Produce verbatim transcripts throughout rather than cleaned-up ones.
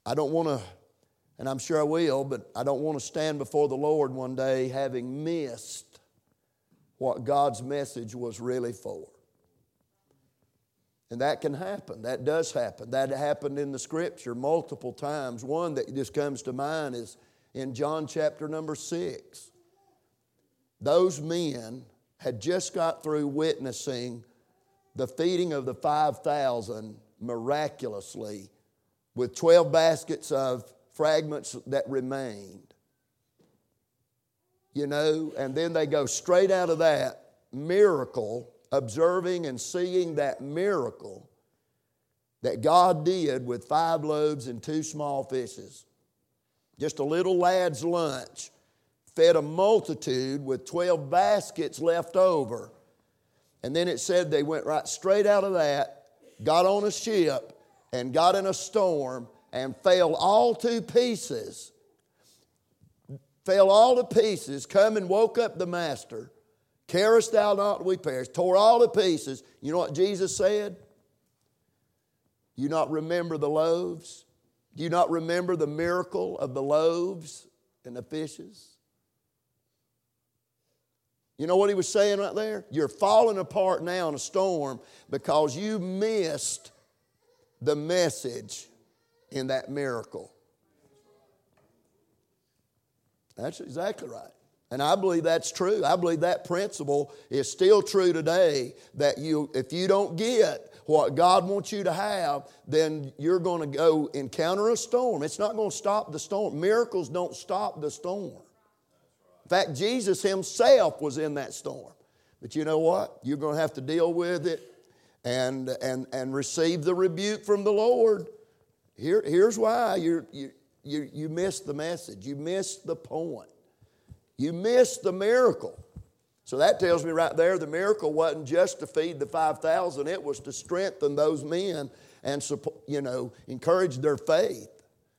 I don't want to, and I'm sure I will, but I don't want to stand before the Lord one day having missed what God's message was really for. And that can happen. That does happen. That happened in the Scripture multiple times. One that just comes to mind is in John chapter number six. Those men had just got through witnessing the feeding of the five thousand miraculously with twelve baskets of fragments that remained. You know, and then they go straight out of that miracle, observing and seeing that miracle that God did with five loaves and two small fishes. Just a little lad's lunch fed a multitude with twelve baskets left over. And then it said they went right straight out of that, got on a ship, and got in a storm, and fell all to pieces. Fell all to pieces, come and woke up the master. Carest thou not that we perish? Tore all to pieces. You know what Jesus said? You not remember the loaves? Do you not remember the miracle of the loaves and the fishes? You know what he was saying right there? You're falling apart now in a storm because you missed the message in that miracle. That's exactly right. And I believe that's true. I believe that principle is still true today, that you, if you don't get what God wants you to have, then you're going to go encounter a storm. It's not going to stop the storm. Miracles don't stop the storm. In fact, Jesus himself was in that storm. But you know what? You're going to have to deal with it and, and, and receive the rebuke from the Lord. Here, here's why you're, you, you, you missed the message. You missed the point. You missed the miracle. So that tells me right there the miracle wasn't just to feed the five thousand. It was to strengthen those men and, you know, encourage their faith.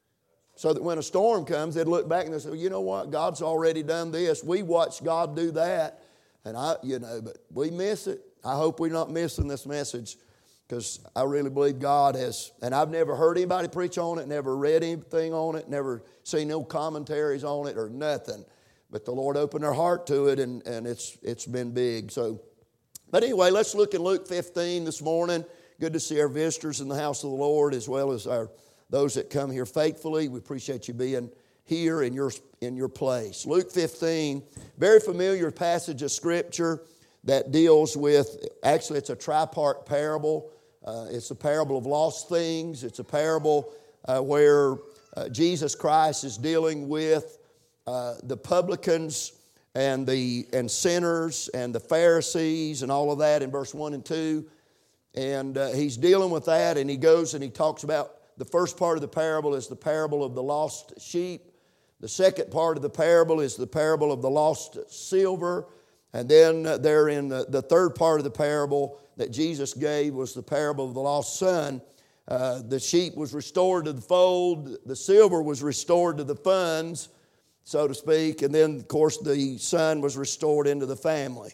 So that when a storm comes, they'd look back and they'd say, well, you know what? God's already done this. We watched God do that. And I, you know, but we miss it. I hope we're not missing this message, because I really believe God has, and I've never heard anybody preach on it, never read anything on it, never seen no commentaries on it or nothing. But the Lord opened our heart to it, and, and it's it's been big. So, but anyway, let's look in Luke fifteen this morning. Good to see our visitors in the house of the Lord, as well as our those that come here faithfully. We appreciate you being here in your in your place. Luke fifteen, very familiar passage of Scripture that deals with, actually it's a tripart parable. Uh, it's a parable of lost things. It's a parable uh, where uh, Jesus Christ is dealing with Uh, the publicans and the and sinners and the Pharisees and all of that in verse one and two. And uh, he's dealing with that, and he goes and he talks about the first part of the parable is the parable of the lost sheep. The second part of the parable is the parable of the lost silver. And then uh, there in the, the third part of the parable that Jesus gave was the parable of the lost son. Uh, the sheep was restored to the fold. The silver was restored to the funds, so to speak, and then, of course, the son was restored into the family.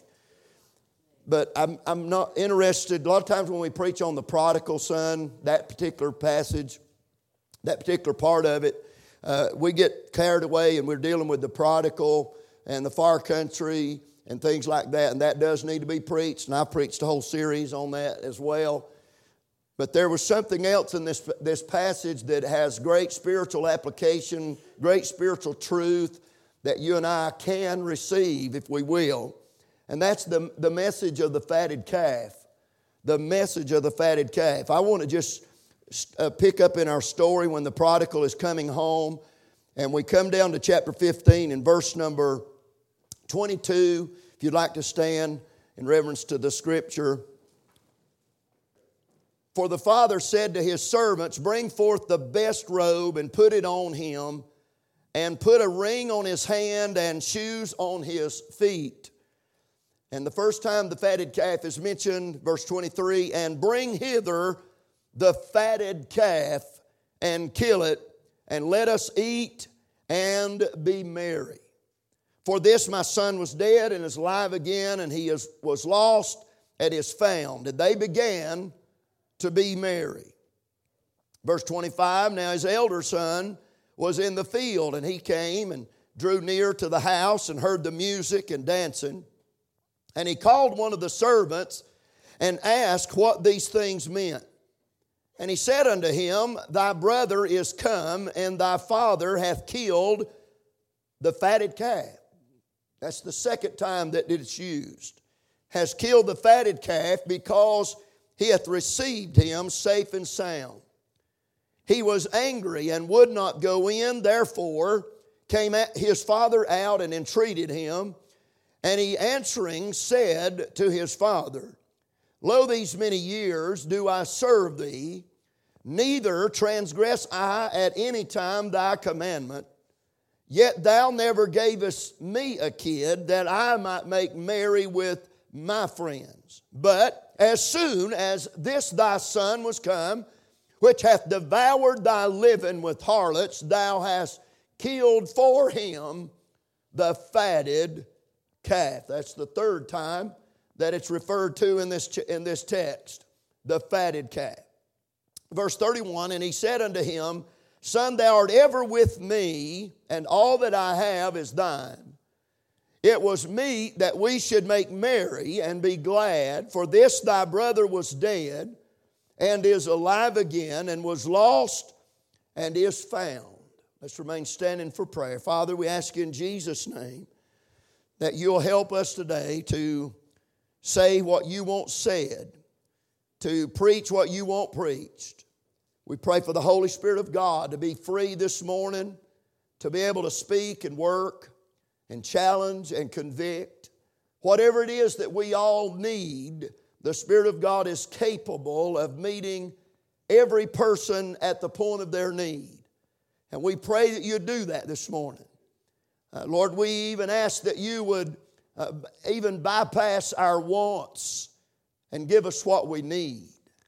But I'm, I'm not interested. A lot of times when we preach on the prodigal son, that particular passage, that particular part of it, uh, we get carried away and we're dealing with the prodigal and the far country and things like that, and that does need to be preached, and I preached a whole series on that as well. But there was something else in this, this passage that has great spiritual application, great spiritual truth that you and I can receive if we will. And that's the, the message of the fatted calf. The message of the fatted calf. I want to just uh, pick up in our story when the prodigal is coming home. And we come down to chapter fifteen in verse number twenty-two. If you'd like to stand in reverence to the Scripture. For the father said to his servants, bring forth the best robe and put it on him, and put a ring on his hand and shoes on his feet. And the first time the fatted calf is mentioned, verse twenty-three, and bring hither the fatted calf and kill it, and let us eat and be merry. For this my son was dead and is alive again, and he is, was lost and is found. And they began to be merry. Verse twenty-five, now his elder son was in the field, and he came and drew near to the house and heard the music and dancing. And he called one of the servants and asked what these things meant. And he said unto him, Thy brother is come, and thy father hath killed the fatted calf. That's the second time that it's used. Has killed the fatted calf because he hath received him safe and sound. He was angry and would not go in, therefore came his father out and entreated him. And he answering said to his father, Lo, these many years do I serve thee, neither transgress I at any time thy commandment. Yet thou never gavest me a kid that I might make merry with my friends. But as soon as this thy son was come, which hath devoured thy living with harlots, thou hast killed for him the fatted calf. That's the third time that it's referred to in this, in this text, the fatted calf. Verse thirty-one, and he said unto him, Son, thou art ever with me, and all that I have is thine. It was meet that we should make merry and be glad, for this thy brother was dead, and is alive again, and was lost, and is found. Let's remain standing for prayer. Father, we ask you in Jesus' name that you'll help us today to say what you want said, to preach what you want preached. We pray for the Holy Spirit of God to be free this morning, to be able to speak and work and challenge and convict. Whatever it is that we all need, the Spirit of God is capable of meeting every person at the point of their need. And we pray that you do that this morning. Uh, Lord, we even ask that you would uh, even bypass our wants and give us what we need.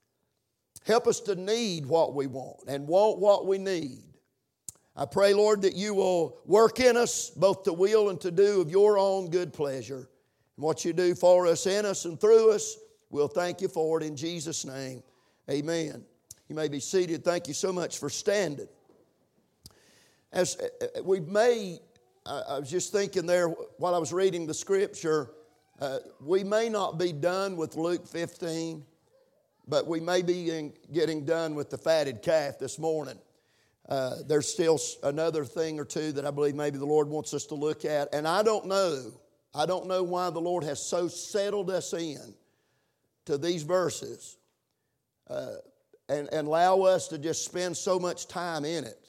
Help us to need what we want and want what we need. I pray, Lord, that you will work in us both to will and to do of your own good pleasure. And what you do for us, in us, and through us, we'll thank you for it in Jesus' name. Amen. You may be seated. Thank you so much for standing. As we may, I was just thinking there while I was reading the scripture, uh, we may not be done with Luke fifteen. But we may be in getting done with the fatted calf this morning. Uh, there's still another thing or two that I believe maybe the Lord wants us to look at. And I don't know. I don't know why the Lord has so settled us in to these verses uh, and, and allow us to just spend so much time in it.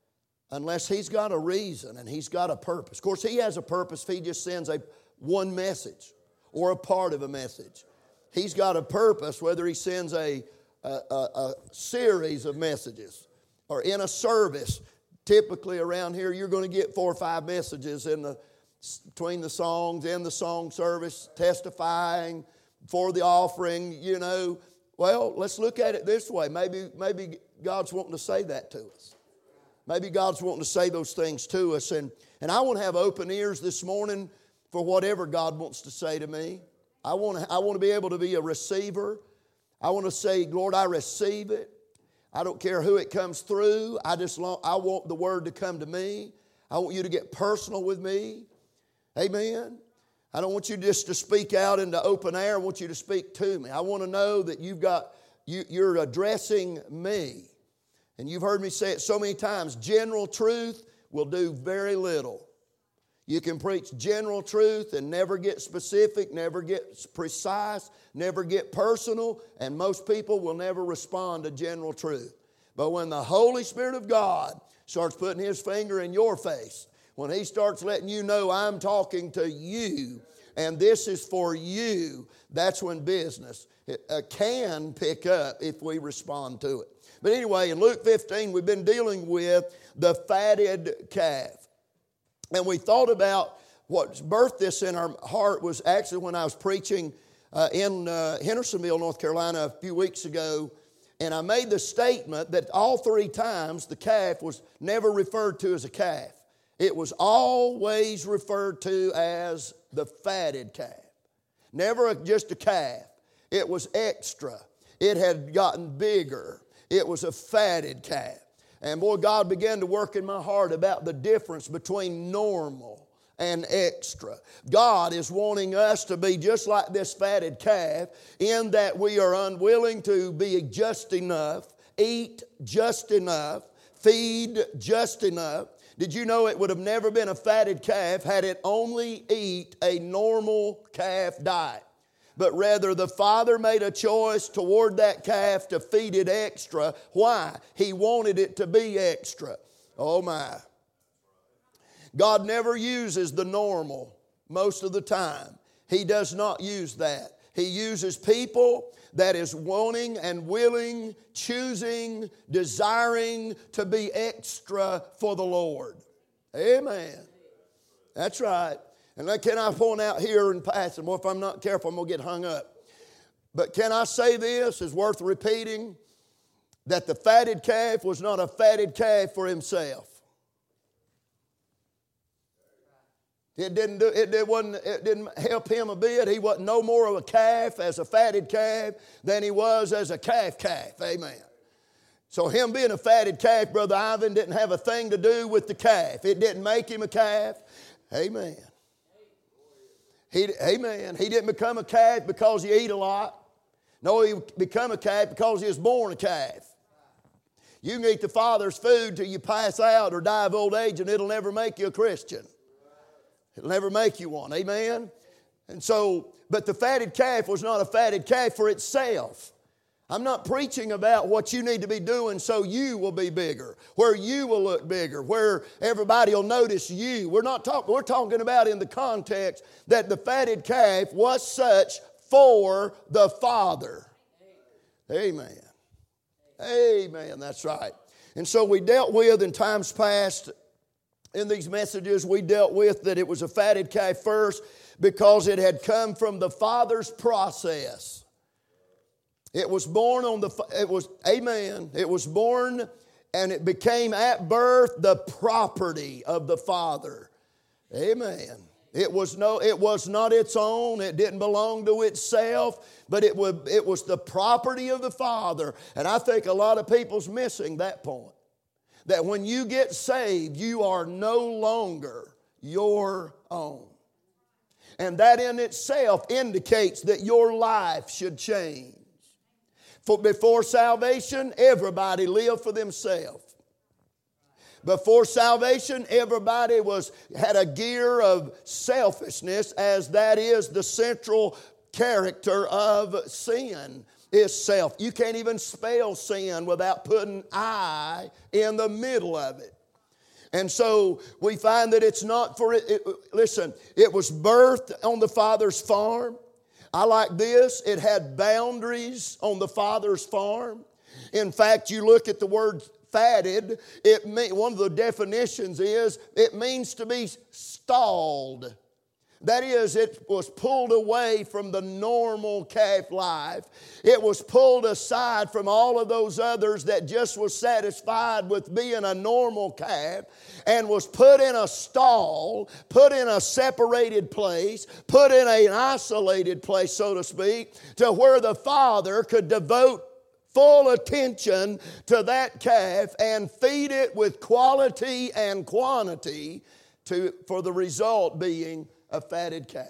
Unless He's got a reason and He's got a purpose. Of course, He has a purpose if He just sends a one message or a part of a message. He's got a purpose whether He sends a, a, a, a series of messages or in a service. Typically around here you're going to get four or five messages in the, between the songs, in the song service, testifying for the offering, you know. Well, let's look at it this way. Maybe, maybe God's wanting to say that to us. Maybe God's wanting to say those things to us. And, and I want to have open ears this morning for whatever God wants to say to me. I want to, I want to be able to be a receiver. I want to say, Lord, I receive it. I don't care who it comes through. I just long, I want the word to come to me. I want you to get personal with me. Amen. I don't want you just to speak out into open air. I want you to speak to me. I want to know that you've got, you, you're addressing me. And you've heard me say it so many times. General truth will do very little. You can preach general truth and never get specific, never get precise, never get personal, and most people will never respond to general truth. But when the Holy Spirit of God starts putting His finger in your face, when He starts letting you know I'm talking to you and this is for you, that's when business can pick up if we respond to it. But anyway, in Luke fifteen, we've been dealing with the fatted calf. And we thought about what birthed this in our heart was actually when I was preaching uh, in uh, Hendersonville, North Carolina a few weeks ago. And I made the statement that all three times the calf was never referred to as a calf. It was always referred to as the fatted calf. Never just a calf. It was extra. It had gotten bigger. It was a fatted calf. And boy, God began to work in my heart about the difference between normal and extra. God is wanting us to be just like this fatted calf in that we are unwilling to be just enough, eat just enough, feed just enough. Did you know it would have never been a fatted calf had it only eat a normal calf diet? But rather the father made a choice toward that calf to feed it extra. Why? He wanted it to be extra. Oh my. God never uses the normal most of the time. He does not use that. He uses people that is wanting and willing, choosing, desiring to be extra for the Lord. Amen. That's right. And then can I point out here in passing, well, if I'm not careful, I'm going to get hung up. But can I say this is worth repeating, that the fatted calf was not a fatted calf for himself. It didn't do, it, it wasn't it didn't help him a bit. He wasn't no more of a calf as a fatted calf than he was as a calf calf. Amen. So him being a fatted calf, Brother Ivan, didn't have a thing to do with the calf. It didn't make him a calf. Amen. He, amen. He didn't become a calf because he ate a lot. No, he became a calf because he was born a calf. You can eat the Father's food till you pass out or die of old age, and it'll never make you a Christian. It'll never make you one. Amen? And so, but the fatted calf was not a fatted calf for itself. I'm not preaching about what you need to be doing so you will be bigger, where you will look bigger, where everybody will notice you. We're not talking, we're talking about in the context that the fatted calf was such for the Father. Amen. Amen. That's right. And so we dealt with in times past, in these messages, we dealt with that it was a fatted calf first because it had come from the Father's process. It was born on the, it was, amen, it was born and it became at birth the property of the Father. Amen. It was no, it was not its own. It didn't belong to itself, but it was, it was the property of the Father. And I think a lot of people's missing that point. That when you get saved, you are no longer your own. And that in itself indicates that your life should change. For before salvation, everybody lived for themselves. Before salvation, everybody was had a gear of selfishness, as that is the central character of sin. Is self. You can't even spell sin without putting I in the middle of it. And so we find that it's not for it, it. Listen, it was birthed on the Father's farm. I like this. It had boundaries on the Father's farm. In fact, you look at the word fatted. It mean, one of the definitions is it means to be stalled. That is, it was pulled away from the normal calf life. It was pulled aside from all of those others that just was satisfied with being a normal calf and was put in a stall, put in a separated place, put in an isolated place, so to speak, to where the Father could devote full attention to that calf and feed it with quality and quantity to, for the result being a fatted calf.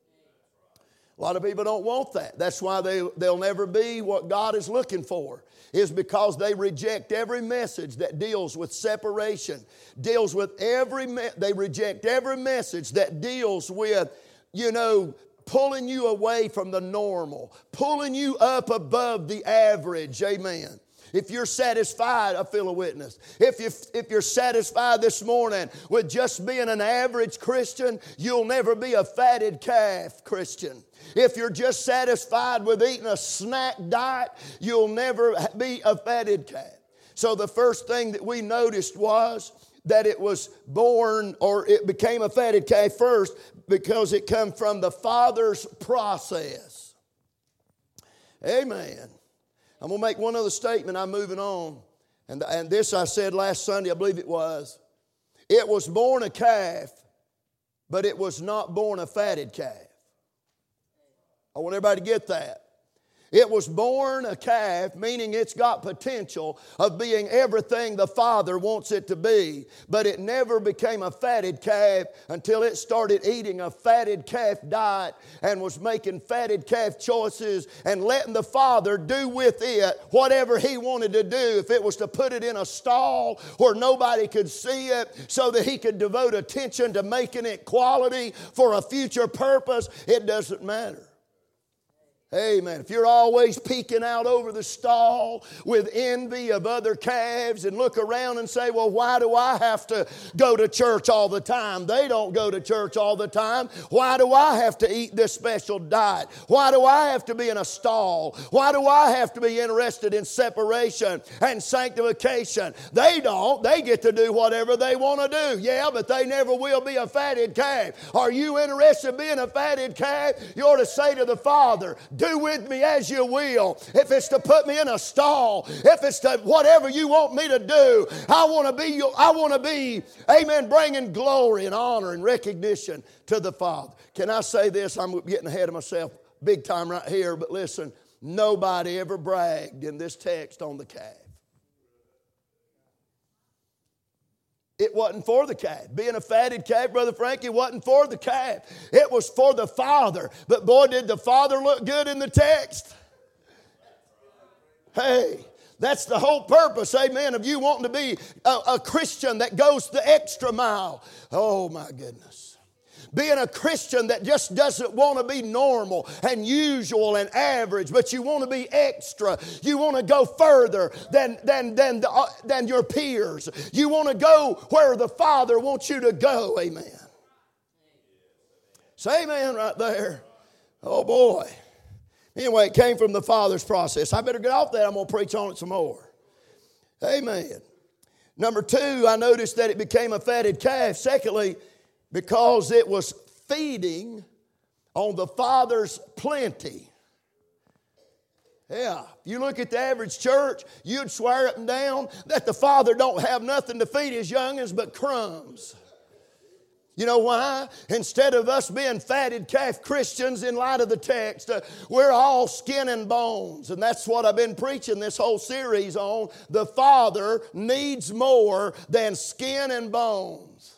A lot of people don't want that. That's why they, they'll never be what God is looking for, is because they reject every message that deals with separation, deals with every, me- they reject every message that deals with, you know, pulling you away from the normal, pulling you up above the average. Amen. If you're satisfied, I feel a witness. If, you, if you're satisfied this morning with just being an average Christian, you'll never be a fatted calf Christian. If you're just satisfied with eating a snack diet, you'll never be a fatted calf. So the first thing that we noticed was that it was born, or it became a fatted calf first, because it come from the Father's process. Amen. I'm going to make one other statement. I'm moving on. And, and this I said last Sunday, I believe it was. It was born a calf, but it was not born a fatted calf. I want everybody to get that. It was born a calf, meaning it's got potential of being everything the Father wants it to be. But it never became a fatted calf until it started eating a fatted calf diet and was making fatted calf choices and letting the Father do with it whatever He wanted to do. If it was to put it in a stall where nobody could see it so that He could devote attention to making it quality for a future purpose, it doesn't matter. Amen. If you're always peeking out over the stall with envy of other calves and look around and say, well, why do I have to go to church all the time? They don't go to church all the time. Why do I have to eat this special diet? Why do I have to be in a stall? Why do I have to be interested in separation and sanctification? They don't. They get to do whatever they want to do. Yeah, but they never will be a fatted calf. Are you interested in being a fatted calf? You ought to say to the Father, do with me as you will. If it's to put me in a stall, if it's to whatever you want me to do, I want to be, I want to be, amen, bringing glory and honor and recognition to the Father. Can I say this? I'm getting ahead of myself big time right here, but listen, nobody ever bragged in this text on the calf. It wasn't for the calf. Being a fatted calf, Brother Frankie, it wasn't for the calf. It was for the Father. But boy, did the Father look good in the text. Hey, that's the whole purpose, amen, of you wanting to be a, a Christian that goes the extra mile. Oh, my goodness. Being a Christian that just doesn't want to be normal and usual and average, but you want to be extra. You want to go further than, than, than, the, uh, than your peers. You want to go where the Father wants you to go. Amen. Say amen right there. Oh boy. Anyway, it came from the Father's process. I better get off that. I'm going to preach on it some more. Amen. Number two, I noticed that it became a fatted calf. Secondly, because it was feeding on the Father's plenty. Yeah, if you look at the average church, you'd swear up and down that the Father don't have nothing to feed His youngins but crumbs. You know why? Instead of us being fatted calf Christians in light of the text, uh, we're all skin and bones. And that's what I've been preaching this whole series on. The Father needs more than skin and bones.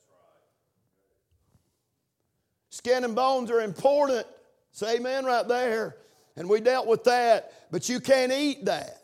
Skin and bones are important. Say amen right there. And we dealt with that. But you can't eat that.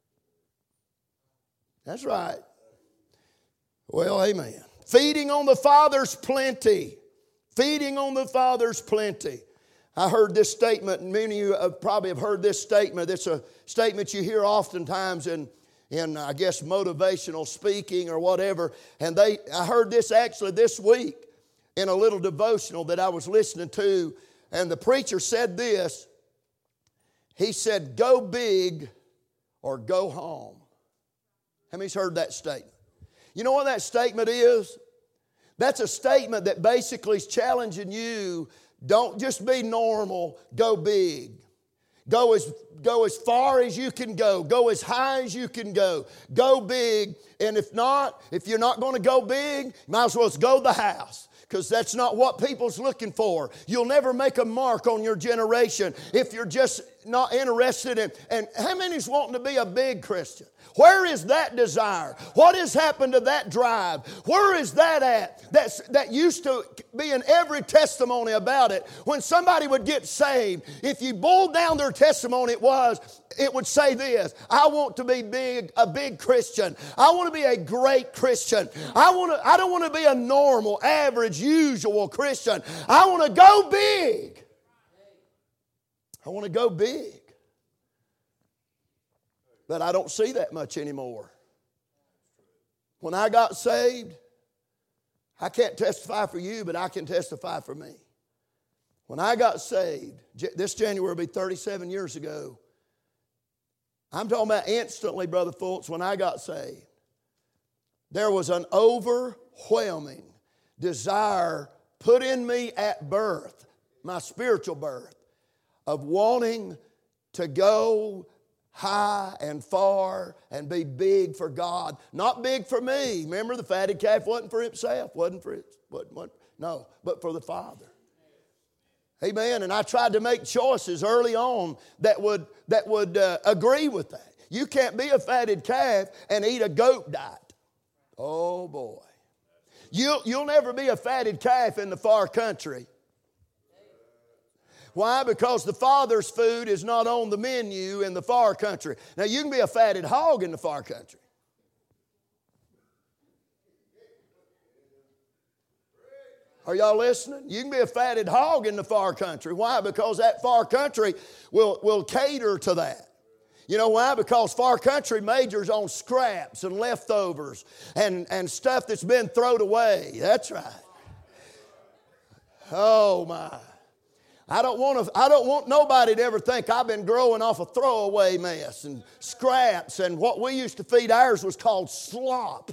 That's right. Well, amen. Feeding on the Father's plenty. Feeding on the Father's plenty. I heard this statement, and many of you probably have heard this statement. It's a statement you hear oftentimes in, in I guess, motivational speaking or whatever. And they, I heard this actually this week in a little devotional that I was listening to, and the preacher said this. He said, go big or go home. How many's heard that statement? You know what that statement is? That's a statement that basically is challenging you. Don't just be normal, go big. Go as, go as far as you can go. Go as high as you can go. Go big. And if not, if you're not going to go big, you might as well go the house. Because that's not what people's looking for. You'll never make a mark on your generation if you're just not interested in. And how many's wanting to be a big Christian? Where is that desire? What has happened to that drive? Where is that at? That's, that used to be in every testimony about it. When somebody would get saved, if you boiled down their testimony, it was, it would say this: I want to be big, a big Christian. I want to be a great Christian. I want to, I don't want to be a normal, average, usual Christian. I want to go big. I want to go big. But I don't see that much anymore. When I got saved, I can't testify for you, but I can testify for me. When I got saved, this January will be thirty-seven years ago. I'm talking about instantly, Brother Fultz, when I got saved. There was an overwhelming desire put in me at birth, my spiritual birth, of wanting to go high and far and be big for God. Not big for me. Remember, the fatted calf wasn't for himself. Wasn't for it. Wasn't, wasn't, no, but for the Father. Amen. And I tried to make choices early on that would, that would uh, agree with that. You can't be a fatted calf and eat a goat diet. Oh, boy. You'll, you'll never be a fatted calf in the far country. Why? Because the Father's food is not on the menu in the far country. Now, you can be a fatted hog in the far country. Are y'all listening? You can be a fatted hog in the far country. Why? Because that far country will, will cater to that. You know why? Because far country majors on scraps and leftovers and, and stuff that's been thrown away. That's right. Oh, my. I don't want to, I don't want nobody to ever think I've been growing off a throwaway mess and scraps, and what we used to feed ours was called slop.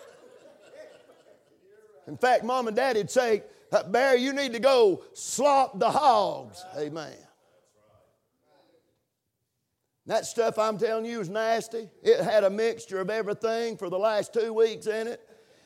In fact, Mom and Daddy'd say, Barry, you need to go slop the hogs. Amen. That stuff I'm telling you is nasty. It had a mixture of everything for the last two weeks in it.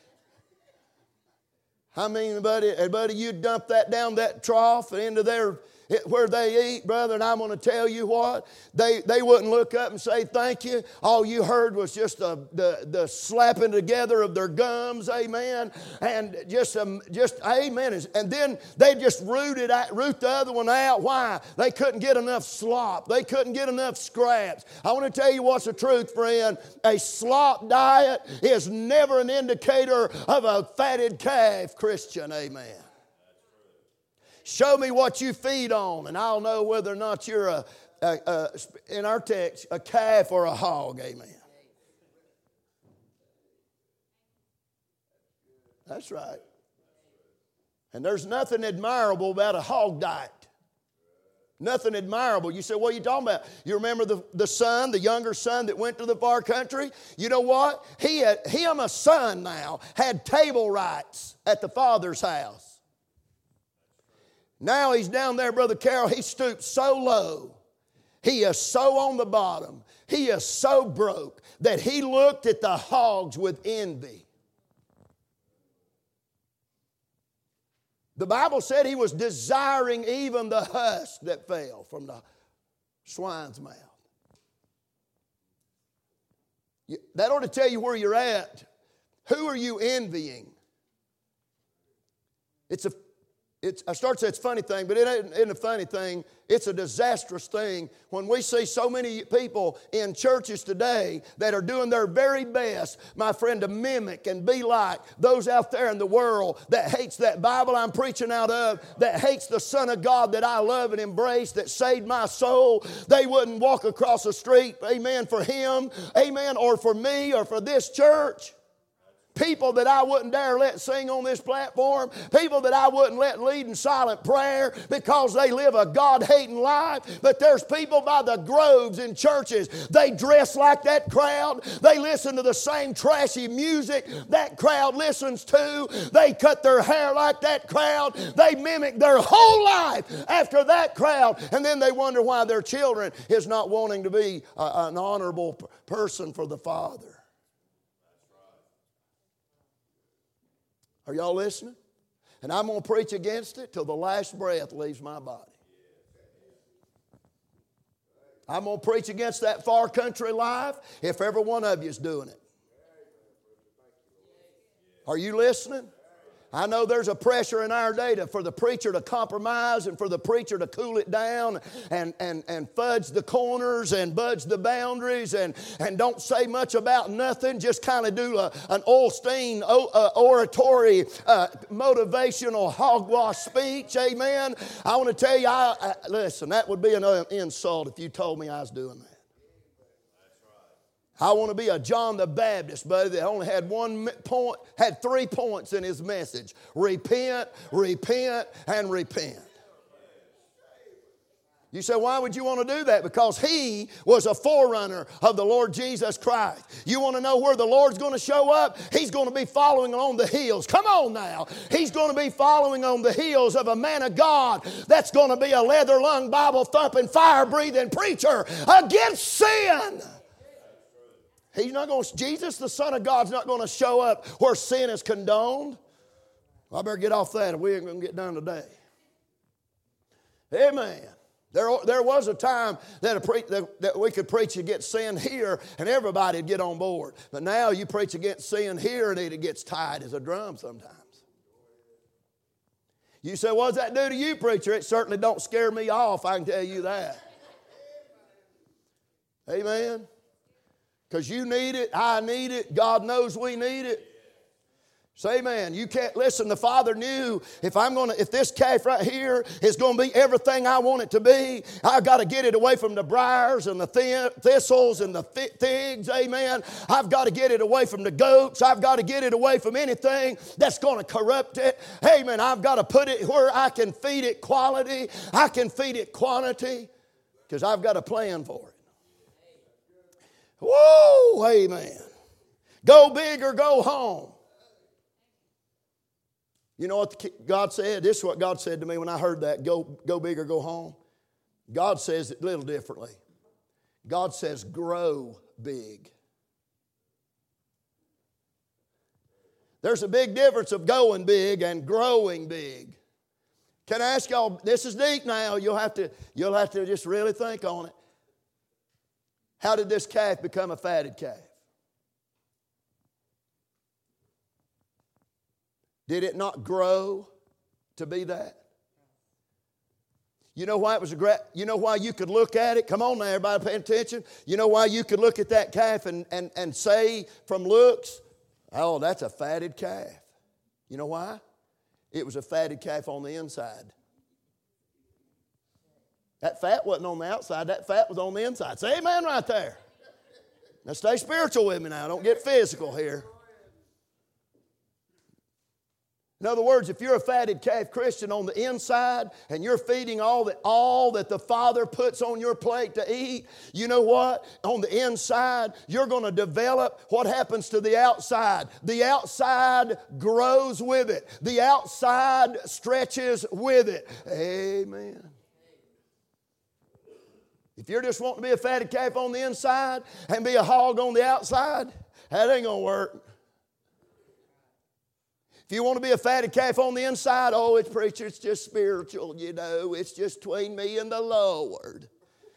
I mean, buddy, buddy, you dump that down that trough and into their, where they eat, brother, and I'm going to tell you what, they, they wouldn't look up and say thank you. All you heard was just a, the, the slapping together of their gums, amen, and just, um, just amen. And then they just rooted out, root the other one out. Why? They couldn't get enough slop. They couldn't get enough scraps. I want to tell you what's the truth, friend. A slop diet is never an indicator of a fatted calf Christian, amen. Show me what you feed on, and I'll know whether or not you're, a, a, a, in our text, a calf or a hog. Amen. That's right. And there's nothing admirable about a hog diet. Nothing admirable. You say, what are you talking about? You remember the, the son, the younger son that went to the far country? You know what? He had, him, a son now, had table rights at the father's house. Now he's down there, Brother Carroll, he stooped so low. He is so on the bottom. He is so broke that he looked at the hogs with envy. The Bible said he was desiring even the husk that fell from the swine's mouth. That ought to tell you where you're at. Who are you envying? It's a It's, I start to say it's a funny thing, but it ain't, ain't a funny thing. It's a disastrous thing when we see so many people in churches today that are doing their very best, my friend, to mimic and be like those out there in the world that hates that Bible I'm preaching out of, that hates the Son of God that I love and embrace, that saved my soul. They wouldn't walk across the street, amen, for him, amen, or for me or for this church. People that I wouldn't dare let sing on this platform. People that I wouldn't let lead in silent prayer because they live a God-hating life. But there's people by the groves in churches. They dress like that crowd. They listen to the same trashy music that crowd listens to. They cut their hair like that crowd. They mimic their whole life after that crowd. And then they wonder why their children is not wanting to be a, an honorable person for the Father. Are y'all listening? And I'm going to preach against it till the last breath leaves my body. I'm going to preach against that far country life if every one of you is doing it. Are you listening? I know there's a pressure in our day to, for the preacher to compromise and for the preacher to cool it down and, and, and fudge the corners and budge the boundaries and, and don't say much about nothing. Just kind of do a, an Osteen uh, oratory, uh, motivational hogwash speech. Amen. I want to tell you, I, I, listen, that would be an insult if you told me I was doing that. I want to be a John the Baptist, buddy, that only had one point, had three points in his message. Repent, repent, and repent. You say, why would you want to do that? Because he was a forerunner of the Lord Jesus Christ. You want to know where the Lord's going to show up? He's going to be following on the heels. Come on now. He's going to be following on the heels of a man of God that's going to be a leather-lunged, Bible-thumping, fire-breathing preacher against sin. He's not going to, Jesus, the Son of God, is not going to show up where sin is condoned. Well, I better get off that. We ain't going to get done today. Amen. There, there was a time that, a pre- that, that we could preach against sin here and everybody would get on board. But now you preach against sin here and it gets tied as a drum sometimes. You say, what does that do to you, preacher? It certainly don't scare me off, I can tell you that. Amen. Because you need it, I need it, God knows we need it. Say amen. You can't listen. The Father knew if I'm going to, if this calf right here is going to be everything I want it to be, I've got to get it away from the briars and the th- thistles and the th- things. Amen. I've got to get it away from the goats. I've got to get it away from anything that's going to corrupt it. Amen. I've got to put it where I can feed it quality. I can feed it quantity because I've got a plan for it. Whoa, amen. Go big or go home. You know what God said? This is what God said to me when I heard that, go, go big or go home. God says it a little differently. God says grow big. There's a big difference of going big and growing big. Can I ask y'all, this is deep now, you'll have to, you'll have to just really think on it. How did this calf become a fatted calf? Did it not grow to be that? You know why it was a great, you know why you could look at it? Come on now, everybody paying attention. You know why you could look at that calf and, and, and say from looks, oh, that's a fatted calf. You know why? It was a fatted calf on the inside. That fat wasn't on the outside, that fat was on the inside. Say amen right there. Now stay spiritual with me now, don't get physical here. In other words, if you're a fatted calf Christian on the inside and you're feeding all that, all that the Father puts on your plate to eat, you know what? On the inside, you're going to develop what happens to the outside. The outside grows with it. The outside stretches with it. Amen. If you're just wanting to be a fatted calf on the inside and be a hog on the outside, that ain't going to work. If you want to be a fatted calf on the inside, oh, it's preacher, it's just spiritual, you know. It's just between me and the Lord.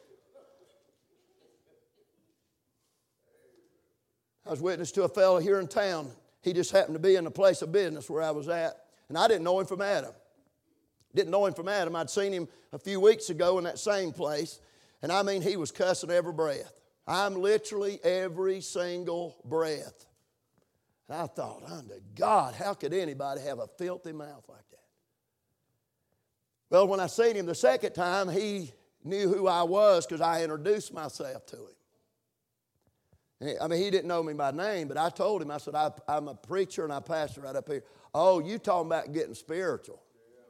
I was witness to a fellow here in town. He just happened to be in the place of business where I was at. And I didn't know him from Adam. Didn't know him from Adam. I'd seen him a few weeks ago in that same place. And I mean, he was cussing every breath. I'm literally every single breath. And I thought, unto God, how could anybody have a filthy mouth like that? Well, when I seen him the second time, he knew who I was because I introduced myself to him. I mean, he didn't know me by name, but I told him, I said, I, I'm a preacher and I pastor right up here. Oh, you talking about getting spiritual.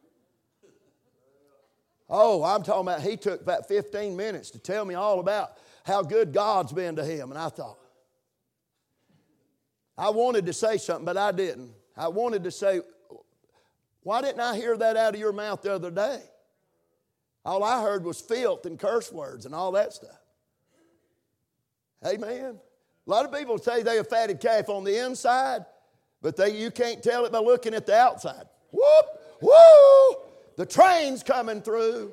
Oh, I'm talking about, he took about fifteen minutes to tell me all about how good God's been to him. And I thought, I wanted to say something, but I didn't. I wanted to say, why didn't I hear that out of your mouth the other day? All I heard was filth and curse words and all that stuff. Amen. A lot of people say they're a fatted calf on the inside, but they, you can't tell it by looking at the outside. Whoop, whoo, the train's coming through.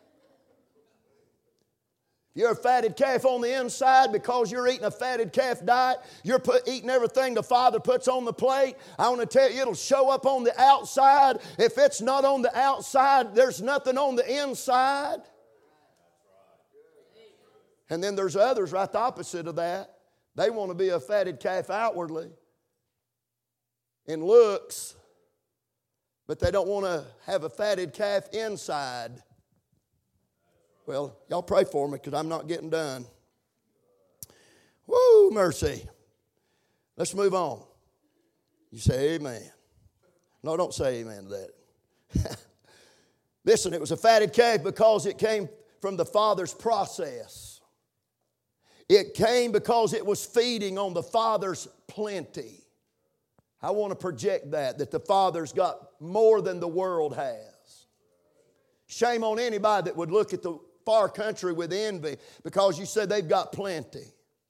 You're a fatted calf on the inside because you're eating a fatted calf diet. You're put, eating everything the Father puts on the plate. I want to tell you, it'll show up on the outside. If it's not on the outside, there's nothing on the inside. And then there's others right the opposite of that. They want to be a fatted calf outwardly in looks, but they don't want to have a fatted calf inside. Well, y'all pray for me because I'm not getting done. Woo, mercy. Let's move on. You say amen. No, don't say amen to that. Listen, it was a fatted calf because it came from the Father's process. It came because it was feeding on the Father's plenty. I want to project that, that the Father's got more than the world has. Shame on anybody that would look at the far country with envy because you said they've got plenty.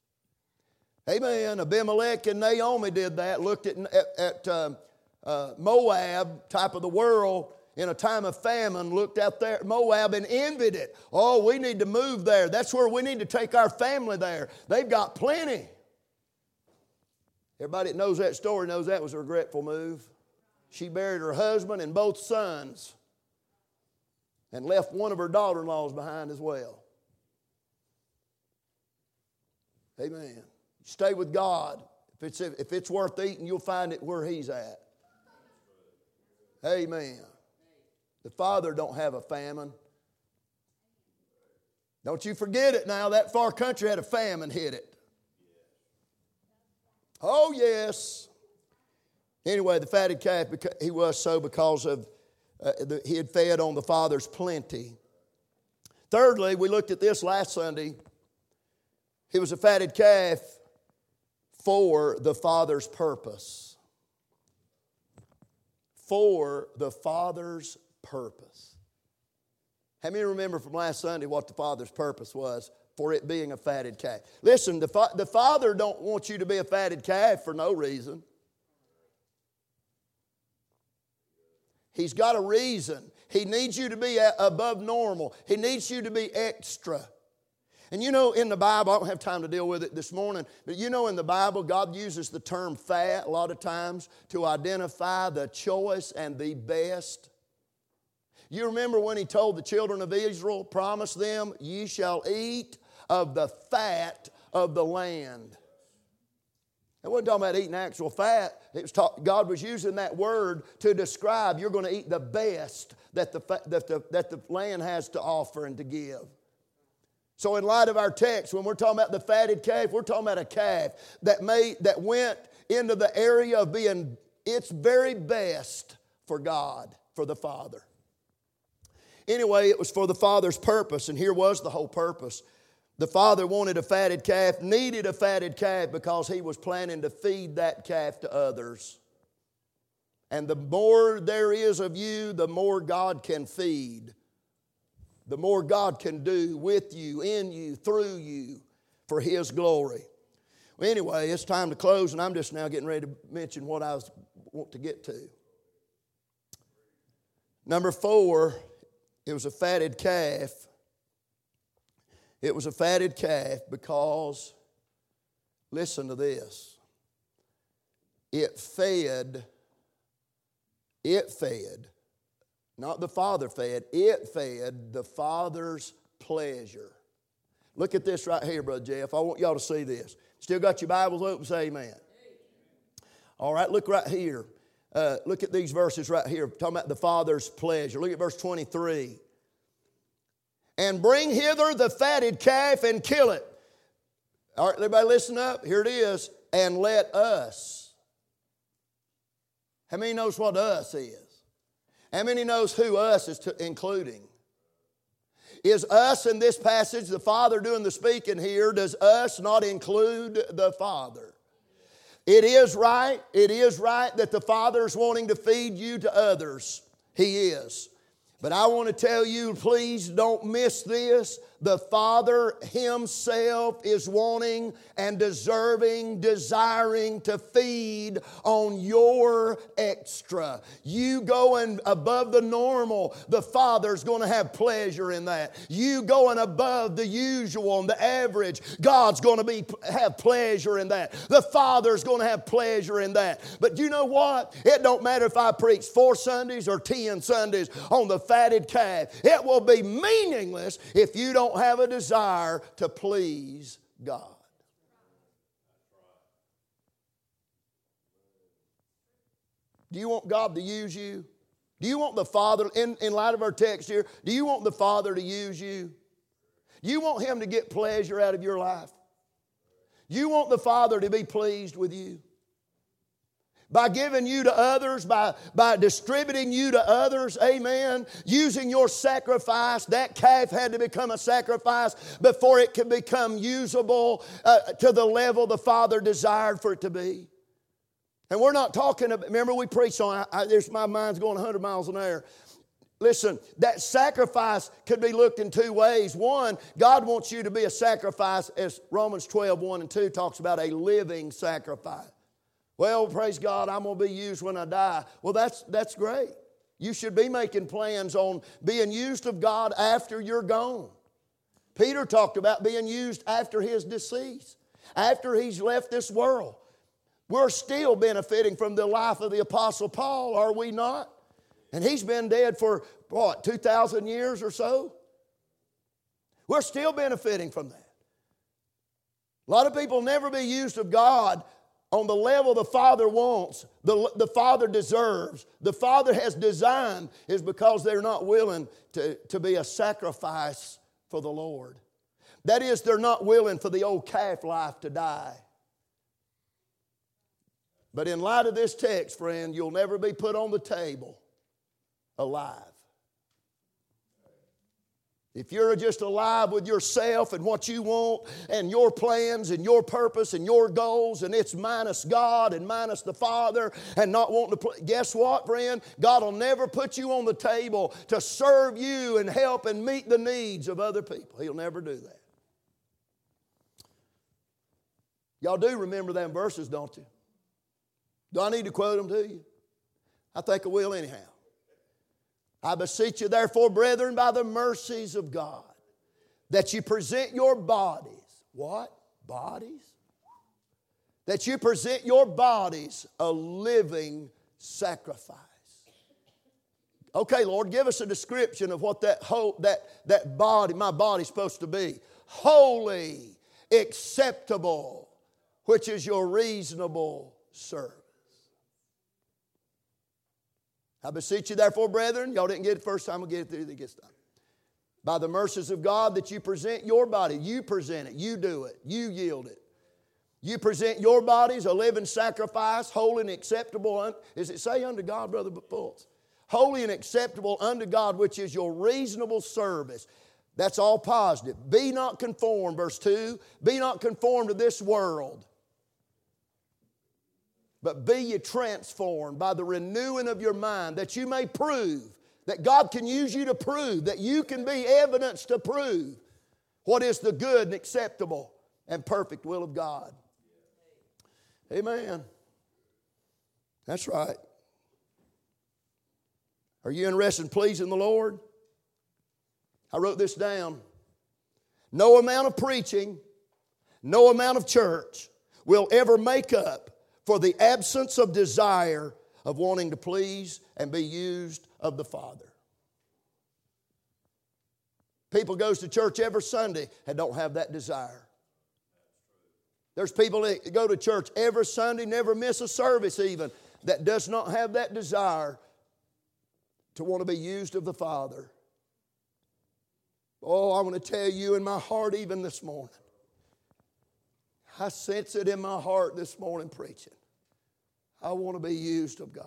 Amen. Abimelech and Naomi did that, looked at, at, at uh, uh, Moab, type of the world, in a time of famine looked out there at Moab and envied it. Oh, we need to move there. That's where we need to take our family there. They've got plenty. Everybody that knows that story knows that was a regretful move. She buried her husband and both sons and left one of her daughter-in-laws behind as well. Amen. Stay with God. If it's, if it's worth eating, you'll find it where He's at. Amen. The Father don't have a famine. Don't you forget it now. That far country had a famine hit it. Oh, yes. Anyway, the fatted calf, he was so because of uh, the, he had fed on the Father's plenty. Thirdly, we looked at this last Sunday. He was a fatted calf for the Father's purpose. For the Father's purpose. How many remember from last Sunday what the Father's purpose was for it being a fatted calf? Listen, the, fa- the Father don't want you to be a fatted calf for no reason. He's got a reason. He needs you to be above normal. He needs you to be extra. And you know, in the Bible, I don't have time to deal with it this morning, but you know in the Bible, God uses the term fat a lot of times to identify the choice and the best. You remember when He told the children of Israel, promise them, ye shall eat of the fat of the land. It wasn't talking about eating actual fat. It was talk, God was using that word to describe you're going to eat the best that the, that, the, that the land has to offer and to give. So in light of our text, when we're talking about the fatted calf, we're talking about a calf that made that went into the area of being its very best for God, for the Father. Anyway, it was for the Father's purpose, and here was the whole purpose. The Father wanted a fatted calf, needed a fatted calf because He was planning to feed that calf to others. And the more there is of you, the more God can feed. The more God can do with you, in you, through you, for His glory. Well, anyway, it's time to close, and I'm just now getting ready to mention what I was, want to get to. Number four, it was a fatted calf. It was a fatted calf because, listen to this, it fed, it fed, not the Father fed, it fed the Father's pleasure. Look at this right here, Brother Jeff. I want y'all to see this. Still got your Bibles open? Say amen. All right, look right here. Uh, look at these verses right here, talking about the Father's pleasure. Look at verse twenty-three. And bring hither the fatted calf and kill it. All right, everybody listen up. Here it is. And let us. How many knows what us is? How many knows who us is to, including? Is us in this passage, the Father doing the speaking here, does us not include the Father? It is right, it is right that the Father is wanting to feed you to others. He is. But I want to tell you, please don't miss this. The Father Himself is wanting and deserving, desiring to feed on your extra. You going above the normal, the Father's going to have pleasure in that. You going above the usual and the average, God's going to be have pleasure in that. The Father's going to have pleasure in that. But you know what? It don't matter if I preach four Sundays or ten Sundays on the fatted calf. It will be meaningless if you don't have a desire to please God. Do you want God to use you? Do you want the Father, in, in light of our text here, do you want the Father to use you? Do you want Him to get pleasure out of your life? Do you want the Father to be pleased with you? By giving you to others, by, by distributing you to others, amen, using your sacrifice. That calf had to become a sacrifice before it could become usable uh, to the level the Father desired for it to be. And we're not talking about, remember we preached on, I, I, there's, my mind's going one hundred miles an hour. Listen, that sacrifice could be looked in two ways. One, God wants you to be a sacrifice, as Romans twelve, one and two talks about a living sacrifice. Well, praise God, I'm going to be used when I die. Well, that's, that's great. You should be making plans on being used of God after you're gone. Peter talked about being used after his decease, after he's left this world. We're still benefiting from the life of the Apostle Paul, are we not? And he's been dead for, what, two thousand years or so? We're still benefiting from that. A lot of people never be used of God on the level the Father wants, the, the Father deserves, the Father has designed, is because they're not willing to, to be a sacrifice for the Lord. That is, they're not willing for the old calf life to die. But in light of this text, friend, you'll never be put on the table alive. If you're just alive with yourself and what you want and your plans and your purpose and your goals, and it's minus God and minus the Father and not wanting to play, guess what, friend? God will never put you on the table to serve you and help and meet the needs of other people. He'll never do that. Y'all do remember them verses, don't you? Do I need to quote them to you? I think I will anyhow. I beseech you, therefore, brethren, by the mercies of God, that you present your bodies. What? Bodies? That you present your bodies a living sacrifice. Okay, Lord, give us a description of what that whole, that, that body, my body's supposed to be. Holy, acceptable, which is your reasonable service. I beseech you, therefore, brethren, y'all didn't get it the first time, we'll get it through, it gets done. By the mercies of God, that you present your body. You present it. You do it. You yield it. You present your bodies a living sacrifice, holy and acceptable. Does it say unto God, Brother Fultz? Holy and acceptable unto God, which is your reasonable service. That's all positive. Be not conformed, verse two. Be not conformed to this world, but be ye transformed by the renewing of your mind, that you may prove, that God can use you to prove, that you can be evidence to prove what is the good and acceptable and perfect will of God. Amen. That's right. Are you interested in pleasing the Lord? I wrote this down. No amount of preaching, no amount of church will ever make up for the absence of desire of wanting to please and be used of the Father. People goes to church every Sunday and don't have that desire. There's people that go to church every Sunday, never miss a service even, that does not have that desire to want to be used of the Father. Oh, I want to tell you in my heart even this morning, I sense it in my heart this morning preaching. I want to be used of God.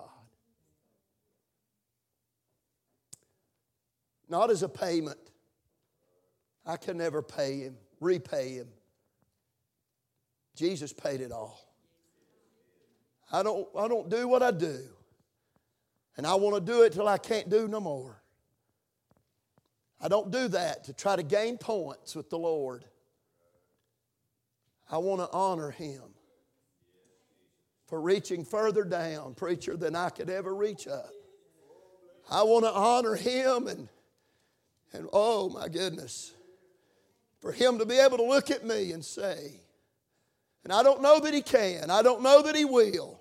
Not as a payment. I can never pay Him, repay Him. Jesus paid it all. I don't, I don't do what I do. And I want to do it till I can't do no more. I don't do that to try to gain points with the Lord. I want to honor Him for reaching further down, preacher, than I could ever reach up. I want to honor Him and, and oh my goodness, for Him to be able to look at me and say, and I don't know that He can, I don't know that He will,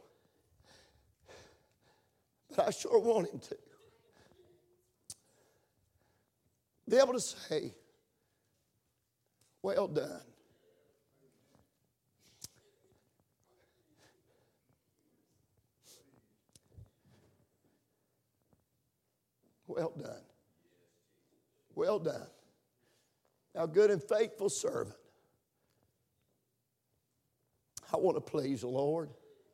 but I sure want Him to. Be able to say, well done. Well done. Well done. Thou good and faithful servant. I want to please the Lord.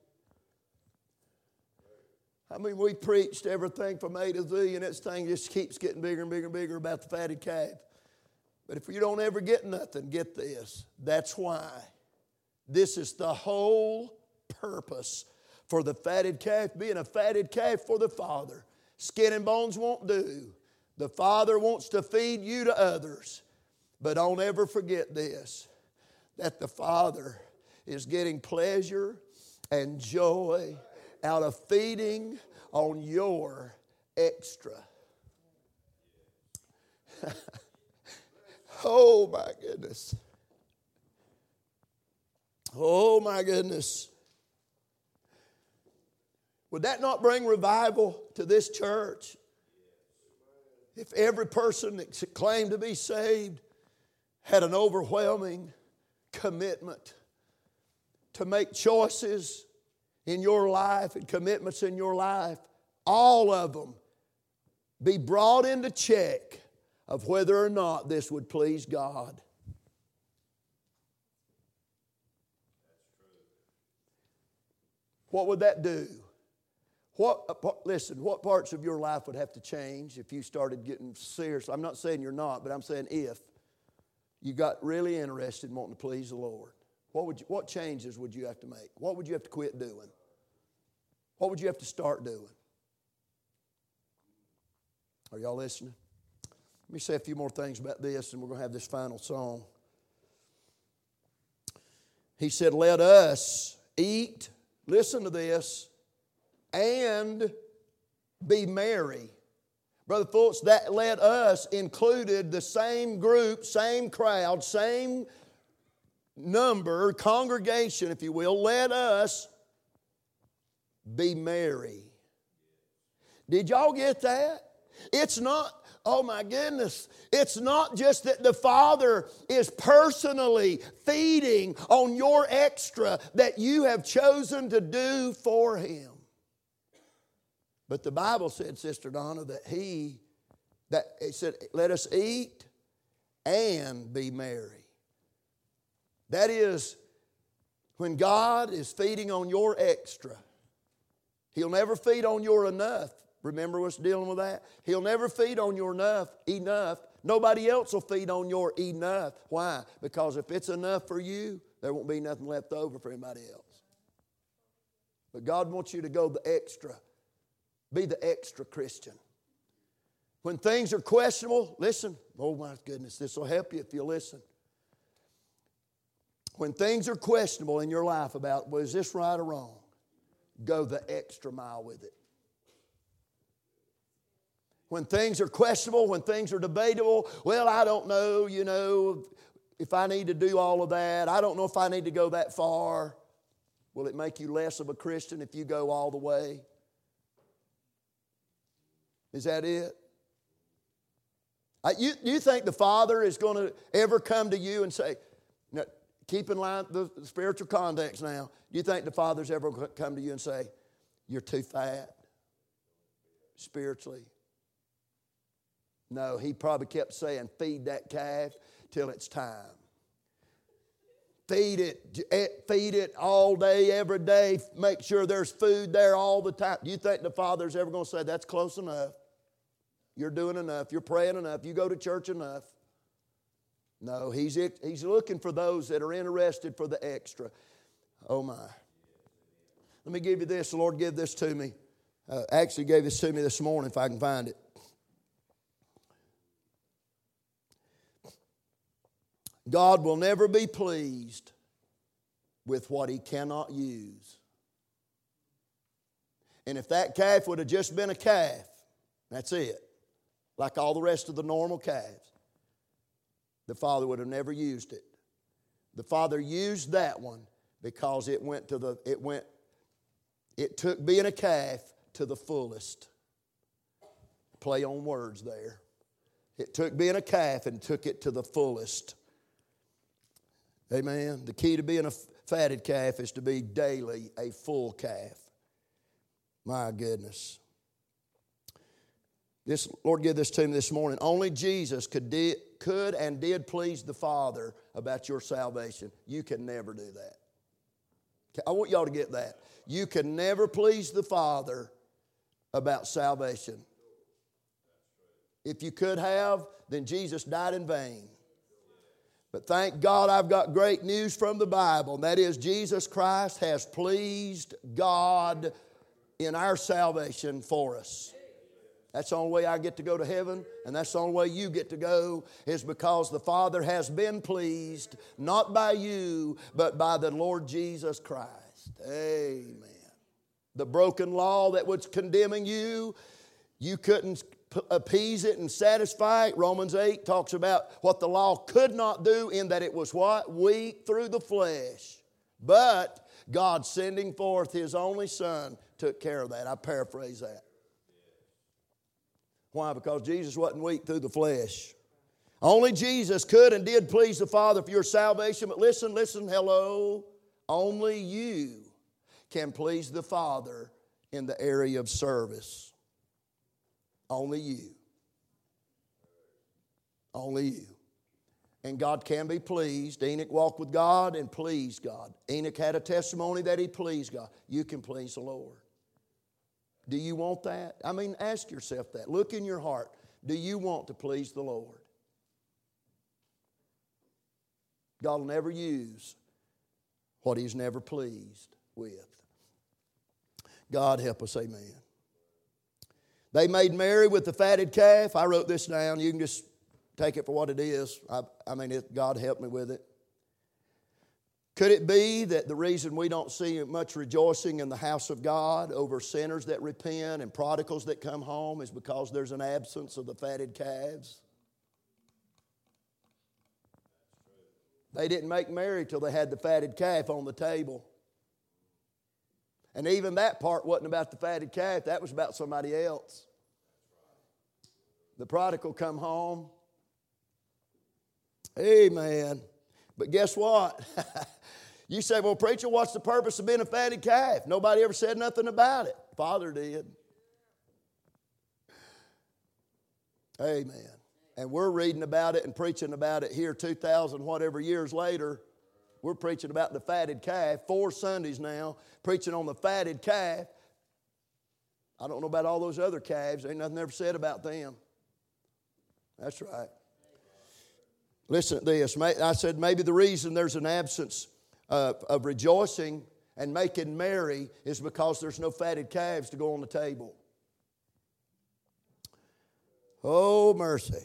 I mean, we preached everything from A to Z, and this thing just keeps getting bigger and bigger and bigger about the fatted calf. But if you don't ever get nothing, get this. That's why. This is the whole purpose for the fatted calf, being a fatted calf for the Father. Skin and bones won't do. The Father wants to feed you to others. But don't ever forget this, that the Father is getting pleasure and joy out of feeding on your extra. Oh my goodness. Oh my goodness. Would that not bring revival to this church? If every person that claimed to be saved had an overwhelming commitment to make choices in your life and commitments in your life, all of them be brought into check of whether or not this would please God. What would that do? What, listen, what parts of your life would have to change if you started getting serious? I'm not saying you're not, but I'm saying if you got really interested in wanting to please the Lord. What would you, what changes would you have to make? What would you have to quit doing? What would you have to start doing? Are y'all listening? Let me say a few more things about this, and we're going to have this final song. He said, let us eat, listen to this, and be merry. Brother Fultz, that let us included the same group, same crowd, same number, congregation, if you will. Let us be merry. Did y'all get that? It's not, oh my goodness, it's not just that the Father is personally feeding on your extra that you have chosen to do for Him. But the Bible said, Sister Donna, that He, that it said, let us eat and be merry. That is, when God is feeding on your extra, He'll never feed on your enough. Remember us dealing with that? He'll never feed on your enough, enough. Nobody else will feed on your enough. Why? Because if it's enough for you, there won't be nothing left over for anybody else. But God wants you to go the extra. Be the extra Christian. When things are questionable, listen. Oh my goodness, this will help you if you listen. When things are questionable in your life about, well, is this right or wrong? Go the extra mile with it. When things are questionable, when things are debatable, well, I don't know, you know, if I need to do all of that. I don't know if I need to go that far. Will it make you less of a Christian if you go all the way? Is that it? You, you think the Father is going to ever come to you and say, now, keep in line the spiritual context now. Do you think the Father's ever going to come to you and say, you're too fat spiritually? No, He probably kept saying, feed that calf till it's time. Feed it, feed it all day, every day. Make sure there's food there all the time. Do you think the Father's ever going to say, that's close enough? You're doing enough. You're praying enough. You go to church enough. No, he's, he's looking for those that are interested for the extra. Oh, my. Let me give you this. The Lord gave this to me. Uh, actually gave this to me this morning, if I can find it. God will never be pleased with what He cannot use. And if that calf would have just been a calf, that's it, like all the rest of the normal calves, the Father would have never used it. The Father used that one because it went to the, it went, it took being a calf to the fullest. Play on words there. It took being a calf and took it to the fullest. Amen. The key to being a fatted calf is to be daily a full calf. My goodness. This Lord gave this to me this morning. Only Jesus could, di- could and did please the Father about your salvation. You can never do that. I want y'all to get that. You can never please the Father about salvation. If you could have, then Jesus died in vain. But thank God I've got great news from the Bible, and that is Jesus Christ has pleased God in our salvation for us. That's the only way I get to go to heaven, and that's the only way you get to go, is because the Father has been pleased, not by you, but by the Lord Jesus Christ. Amen. The broken law that was condemning you, You couldn't appease it and satisfy it. Romans eight talks about what the law could not do, in that it was what? Weak through the flesh. But God, sending forth His only Son, took care of that. I paraphrase that. Why? Because Jesus wasn't weak through the flesh. Only Jesus could and did please the Father for your salvation. But listen, listen, hello. Only you can please the Father in the area of service. Only you. Only you. And God can be pleased. Enoch walked with God and pleased God. Enoch had a testimony that he pleased God. You can please the Lord. Do you want that? I mean, ask yourself that. Look in your heart. Do you want to please the Lord? God will never use what He's never pleased with. God help us, amen. They made merry with the fatted calf. I wrote this down. You can just take it for what it is. I, I mean, it, God helped me with it. Could it be that the reason we don't see much rejoicing in the house of God over sinners that repent and prodigals that come home is because there's an absence of the fatted calves? They didn't make merry till they had the fatted calf on the table. And even that part wasn't about the fatted calf. That was about somebody else. The prodigal come home. Amen. But guess what? You say, well, preacher, what's the purpose of being a fatted calf? Nobody ever said nothing about it. Father did. Amen. And we're reading about it and preaching about it here two thousand whatever years later. We're preaching about the fatted calf. Four Sundays now, preaching on the fatted calf. I don't know about all those other calves. Ain't nothing ever said about them. That's right. Listen to this. I said maybe the reason there's an absence of, of rejoicing and making merry is because there's no fatted calves to go on the table. Oh, mercy.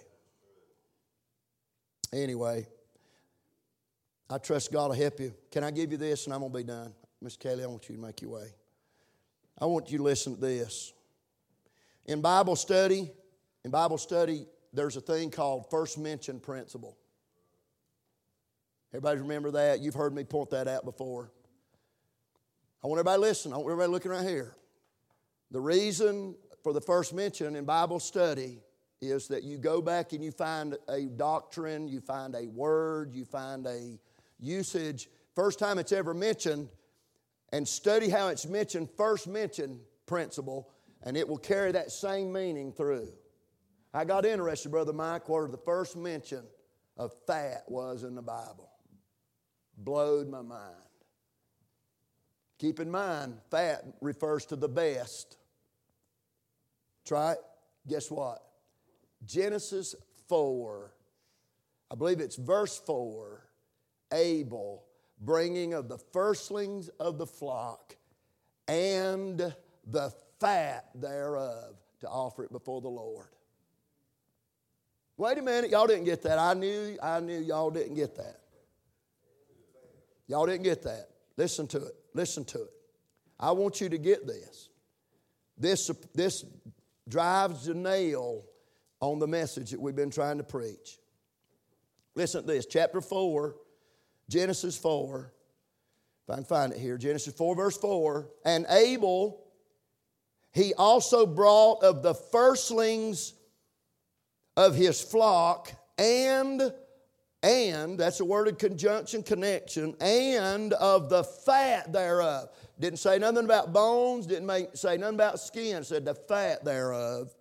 Anyway, I trust God will help you. Can I give you this and I'm going to be done? Miss Kelly, I want you to make your way. I want you to listen to this. In Bible study, in Bible study, there's a thing called first mention principle. Everybody remember that? You've heard me point that out before. I want everybody to listen. I want everybody looking right here. The reason for the first mention in Bible study is that you go back and you find a doctrine, you find a word, you find a usage. First time it's ever mentioned, and study how it's mentioned, first mention principle, and it will carry that same meaning through. I got interested, Brother Mike, where the first mention of fat was in the Bible. Blowed my mind. Keep in mind, fat refers to the best. Try it. Guess what? Genesis four, I believe it's verse four, Abel, bringing of the firstlings of the flock and the fat thereof to offer it before the Lord. Wait a minute, y'all didn't get that. I knew, I knew y'all didn't get that. Y'all didn't get that. Listen to it. Listen to it. I want you to get this. This, this drives the nail on the message that we've been trying to preach. Listen to this. Chapter four, Genesis four. If I can find it here. Genesis four, verse four. And Abel, he also brought of the firstlings of his flock and, and, that's a word of conjunction, connection, and of the fat thereof. Didn't say nothing about bones, didn't make, say nothing about skin, it said the fat thereof.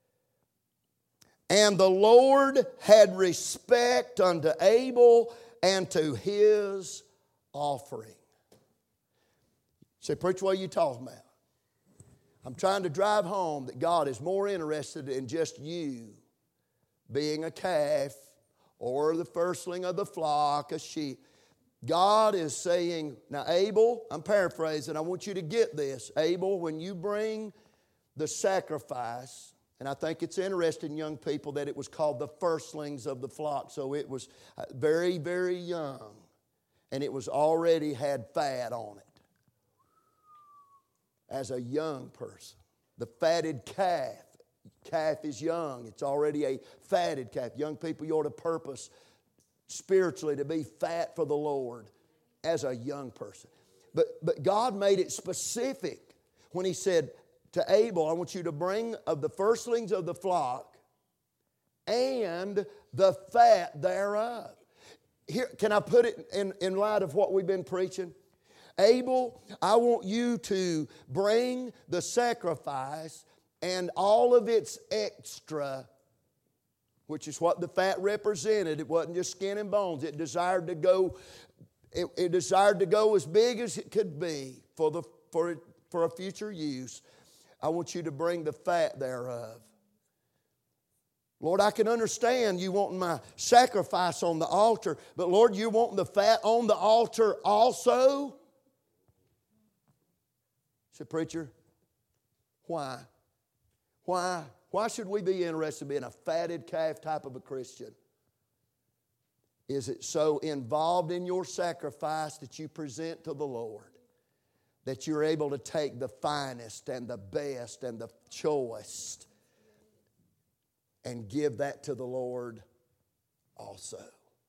And the Lord had respect unto Abel and to his offering. You say, preacher, what are you talking about? I'm trying to drive home that God is more interested in just you being a calf or the firstling of the flock, a sheep. God is saying, now Abel, I'm paraphrasing, I want you to get this. Abel, when you bring the sacrifice, and I think it's interesting, young people, that it was called the firstlings of the flock. So it was very, very young, and it was already had fat on it. As a young person, the fatted calf, calf is young. It's already a fatted calf. Young people, you ought to purpose spiritually to be fat for the Lord as a young person. But, but God made it specific when He said to Abel, I want you to bring of the firstlings of the flock and the fat thereof. Here, can I put it in, in light of what we've been preaching? Abel, I want you to bring the sacrifice and all of its extra, which is what the fat represented. It wasn't just skin and bones. It desired to go, it, it desired to go as big as it could be for, the, for, for a future use. I want you to bring the fat thereof. Lord, I can understand you wanting my sacrifice on the altar, but Lord, you wanting the fat on the altar also? Said, preacher, why? Why? Why should we be interested in being a fatted calf type of a Christian? Is it so involved in your sacrifice that you present to the Lord that you're able to take the finest and the best and the choice and give that to the Lord also?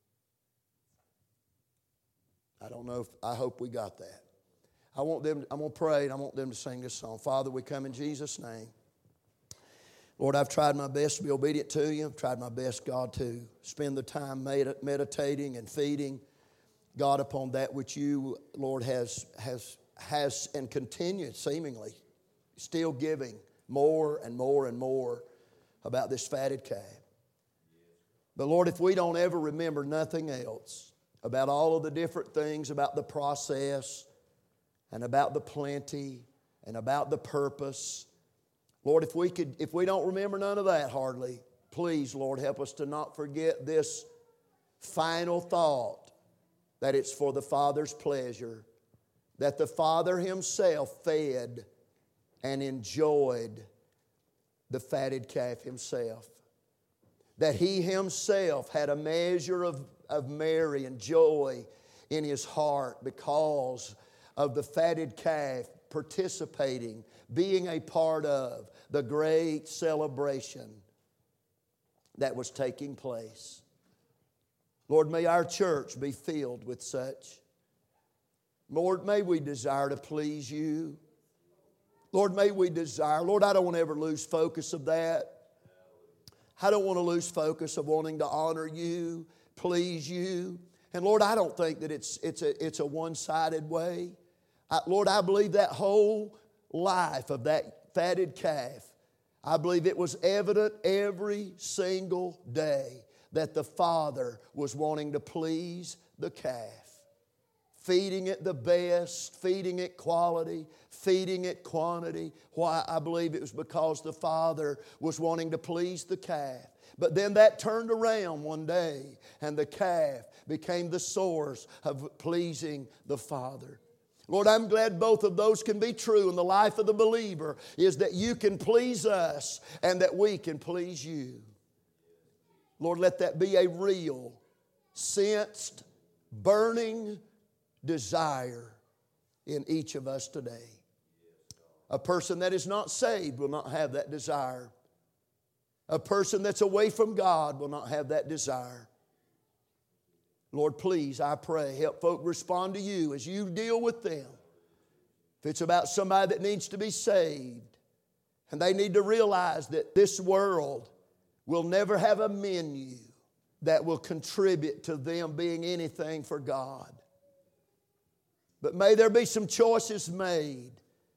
I don't know if, I hope we got that. I want them, I'm going to pray and I want them to sing this song. Father, we come in Jesus' name. Lord, I've tried my best to be obedient to you. I've tried my best, God, to spend the time meditating and feeding, God, upon that which you, Lord, has, has, has and continues seemingly still giving more and more and more about this fatted calf. But Lord, if we don't ever remember nothing else about all of the different things, about the process and about the plenty and about the purpose, Lord, if we could, if we don't remember none of that hardly, please, Lord, help us to not forget this final thought, that it's for the Father's pleasure, that the Father Himself fed and enjoyed the fatted calf Himself, that He Himself had a measure of, of merry and joy in His heart because of the fatted calf participating, being a part of the great celebration that was taking place. Lord, may our church be filled with such. Lord, may we desire to please you. Lord, may we desire. Lord, I don't want to ever lose focus of that. I don't want to lose focus of wanting to honor you, please you. And Lord, I don't think that it's, it's a, it's a one-sided way. I, Lord, I believe that whole life of that fatted calf, I believe it was evident every single day that the Father was wanting to please the calf. Feeding it the best, feeding it quality, feeding it quantity. Why? I believe it was because the Father was wanting to please the calf. But then that turned around one day and the calf became the source of pleasing the Father. Lord, I'm glad both of those can be true in the life of the believer, is that you can please us and that we can please you. Lord, let that be a real, sensed, burning desire in each of us today. A person that is not saved will not have that desire. A person that's away from God will not have that desire. Lord, please, I pray, help folk respond to you as you deal with them. If it's about somebody that needs to be saved, and they need to realize that this world will never have a menu that will contribute to them being anything for God. But may there be some choices made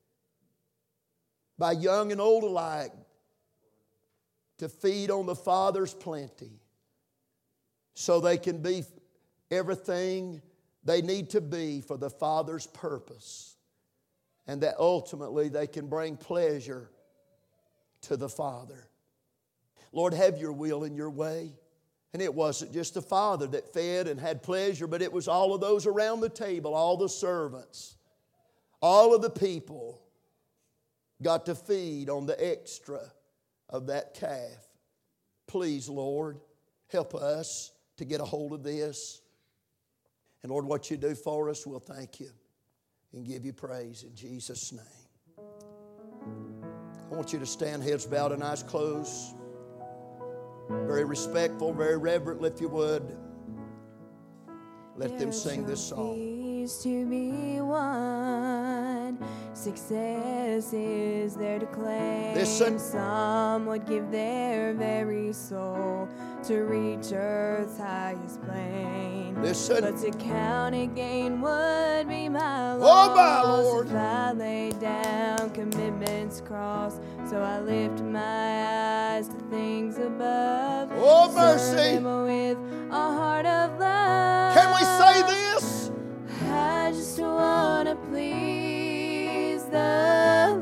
by young and old alike to feed on the Father's plenty so they can be everything they need to be for the Father's purpose, and that ultimately they can bring pleasure to the Father. Lord, have your will and your way. And it wasn't just the Father that fed and had pleasure, but it was all of those around the table, all the servants, all of the people got to feed on the extra of that calf. Please, Lord, help us to get a hold of this. And Lord, what you do for us, we'll thank you and give you praise in Jesus' name. I want you to stand, heads bowed and eyes closed. Very respectful, very reverent, if you would. Let them sing this song. To be won, success is there to claim. Listen. Some would give their very soul to reach earth's highest plane. Listen. But to count a gain would be my Oh, loss. my Lord. If I lay down commitments cross, so I lift my eyes to things above. Oh, mercy. Serve Him with a heart of love. Can we say this? I just want to please the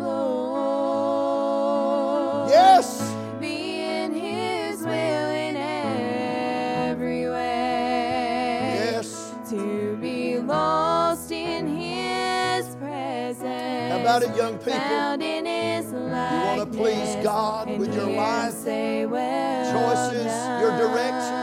Lord. Yes. Be in His will in every way. Yes. To be lost in His presence. How about it, young people? Found in His likeness. You want to please God and with your hear Him life, say, well choices, your direction.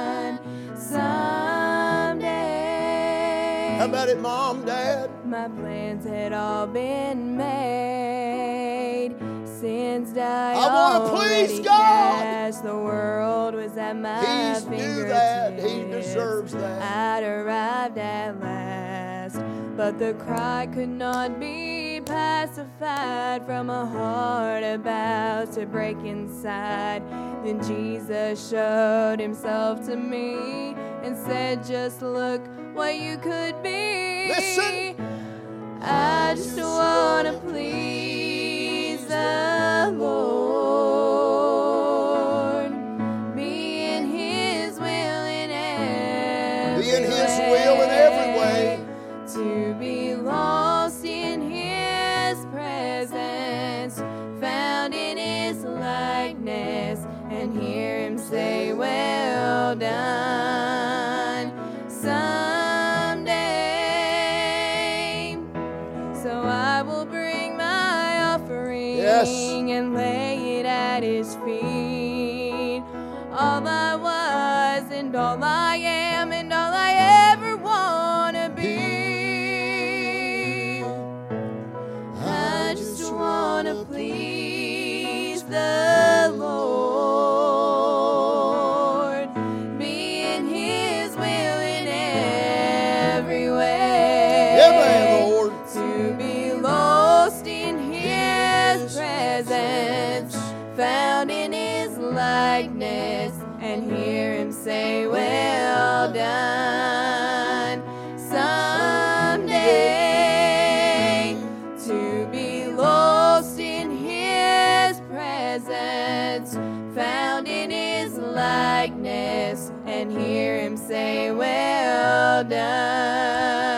Someday. How about it, Mom, Dad? My plans had all been made. Sins died. I wanna please God. Cast. The world was at my He's fingertips. knew that. He deserves that. I'd arrived at last, but the cry could not be pacified from a heart about to break inside. Then Jesus showed Himself to me and said, just look what you could be. Listen. I just want to please the Lord. Be in His will in every Be in His will in every way. To be lost in His presence, found in His likeness, and hear Him say, well done. Someday. So I will bring my offering. Yes. And lay it at His feet. All I was and all I am and all I ever want to be. I just want to please the Lord. Be in His will in every way. Amen, Lord. To be lost in His presence, found in His likeness, and hear Him say, well done. Someday, to be lost in His presence, found in His likeness, and hear Him say, well done.